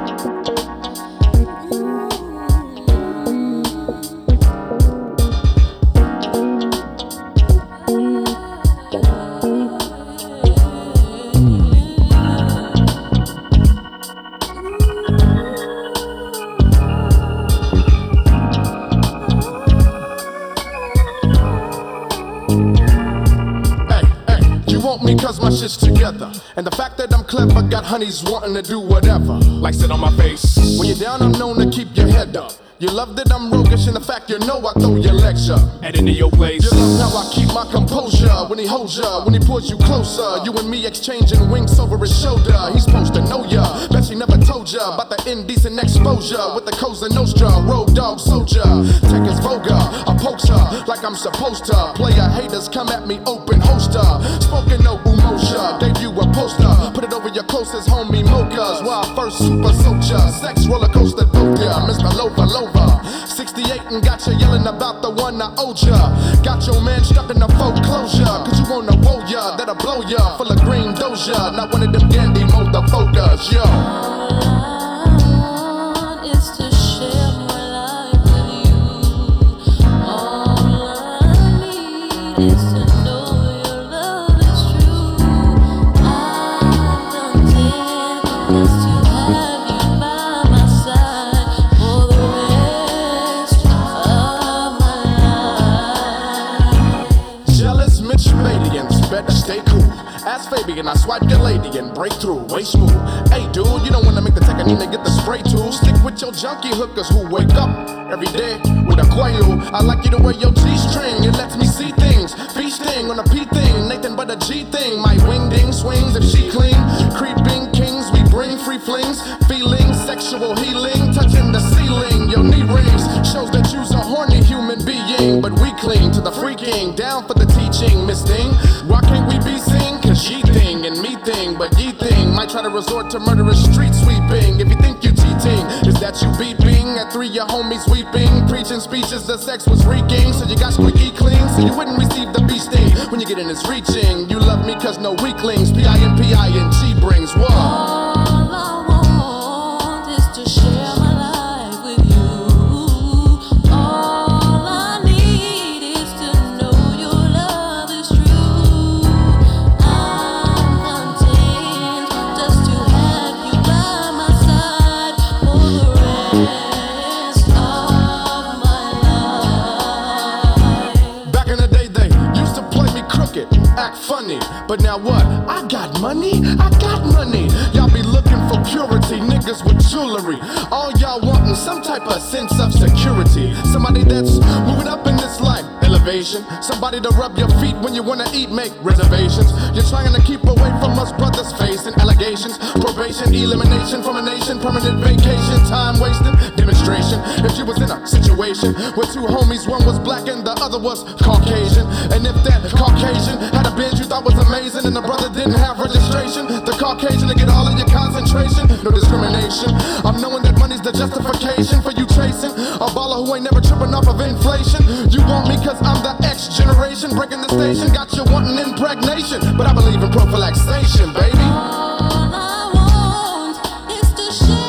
Me cause my shit's together. And the fact that I'm clever got honeys wanting to do whatever. Like sit on my face. When you're down, I'm known to keep your head up. You love that I'm roguish, and the fact you know I throw your legs up. And into your place. You love how I keep my composure when he holds ya, when he pulls you closer. You and me exchanging winks over his shoulder. He's supposed to know ya, bet she never told ya about the indecent exposure with the Cosa Nostra, road dog soldier. Take his vulgar, I pokes her like I'm supposed to. Player haters come at me open holster. Spoken no Umosha, gave you a poster. Put it over your closest homie mochas. While first super soldier, sex roller coaster dope ya, Mr. Lover. 68 and got you yelling about the one I owed ya. Got your man stuck in the foreclosure, cause you wanna woe ya, that'll blow ya. Full of green doja, not one of them dandy motherfuckers, yo. Better stay cool. Ask Fabian, I swipe your lady and break through, way smooth. Hey dude, you don't wanna make the tech, I need to get the spray tool. Stick with your junkie hookers who wake up every day with a quail. I like you to wear your G-string, it lets me see things. Feasting on a P thing, Nathan but a G thing. My wing ding swings if she clean. Creeping kings, we bring free flings. Feelings, sexual healing, touching the ceiling. Your knee rings, shows that you's a horny human being. But we cling to the freaking, down for the teaching, Miss Thing. Why can't we be seen? Cause she thing and me thing, but ye thing might try to resort to murderous street sweeping. If you think you cheating, is that you beeping? At 3 your homies weeping, preaching speeches the sex was reeking. So you got squeaky clean, so you wouldn't receive the bee sting. When you get in this reaching, you love me cause no weaklings. P-I-N-P-I-N-G brings what? Act funny, but now what? I got money, I got money. Y'all be looking for purity, niggas with jewelry. All y'all wanting some type of sense of security. Somebody that's moving up in this life, elevation. Somebody to rub your feet when you wanna eat, make reservations. You're trying to keep away from us brothers facing allegations. Probation, elimination from a nation, permanent vacation. Time wasting, demonstration. If you was in a situation where two homies, one was black and the other was Caucasian, and if that Caucasian had a binge you thought was amazing and the brother didn't have registration, the Caucasian to get all of your concentration. No discrimination, I'm knowing that money's the justification for you chasing a baller who ain't never tripping off of inflation. You want me cause I'm the X generation, breaking the station, got you wanting impregnation, but I believe in prophylaxation, baby. All I want is to share